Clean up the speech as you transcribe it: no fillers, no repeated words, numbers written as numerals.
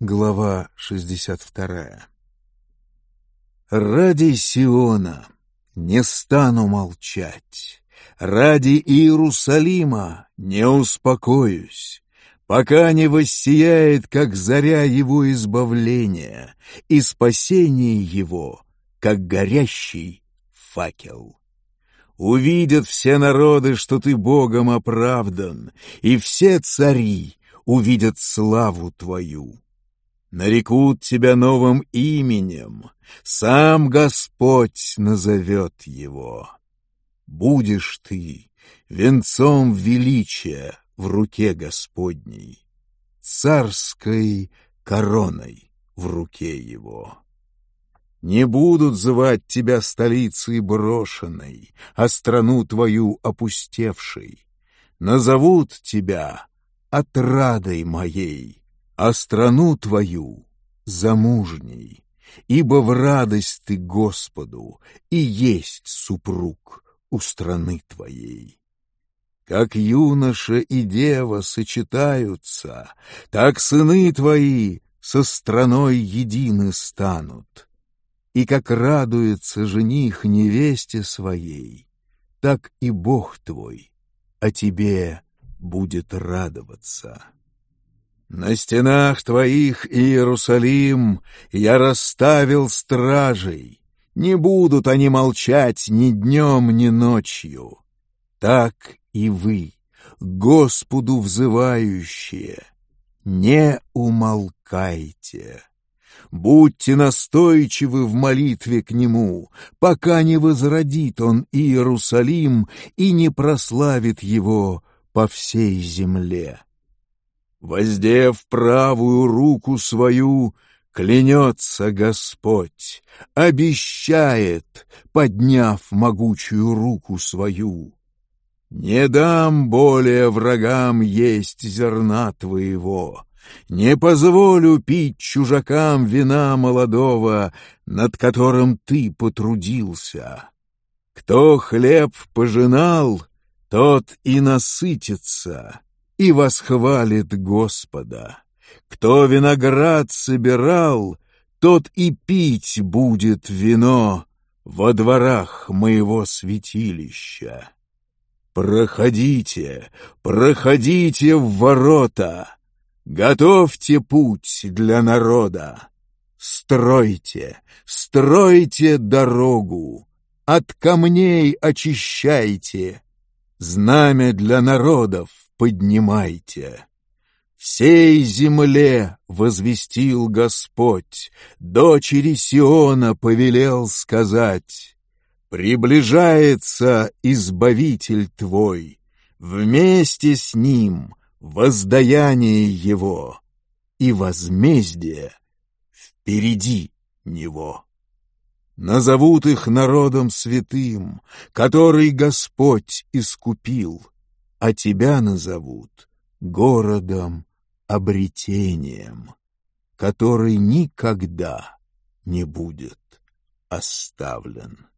Глава 62. Ради Сиона не стану молчать, ради Иерусалима не успокоюсь, пока не воссияет, как заря его избавления, и спасение его, как горящий факел. Увидят все народы, что ты Богом оправдан, и все цари увидят славу твою. Нарекут тебя новым именем, сам Господь назовет его. Будешь ты венцом величия в руке Господней, царской короной в руке его. Не будут звать тебя столицей брошенной, а страну твою опустевшей. Назовут тебя отрадой моей, а страну твою замужней, ибо в радость ты Господу, и есть супруг у страны твоей. Как юноша и дева сочетаются, так сыны твои со страной едины станут. И как радуется жених невесте своей, так и Бог твой о тебе будет радоваться. На стенах твоих, Иерусалим, я расставил стражей, не будут они молчать ни днем, ни ночью. Так и вы, Господу взывающие, не умолкайте. Будьте настойчивы в молитве к Нему, пока не возродит Он Иерусалим и не прославит его по всей земле. Воздев правую руку свою, клянется Господь, обещает, подняв могучую руку свою. Не дам более врагам есть зерна твоего, не позволю пить чужакам вина молодого, над которым ты потрудился. Кто хлеб пожинал, тот и насытится и восхвалит Господа. Кто виноград собирал, тот и пить будет вино во дворах моего святилища. Проходите, проходите в ворота, готовьте путь для народа. Стройте, стройте дорогу, от камней очищайте, знамя для народов поднимайте. Всей земле возвестил Господь, дочери Сиона повелел сказать: приближается Избавитель твой, вместе с ним воздаяние его и возмездие впереди него. Назовут их народом святым, который Господь искупил, а тебя назовут городом обретением, который никогда не будет оставлен.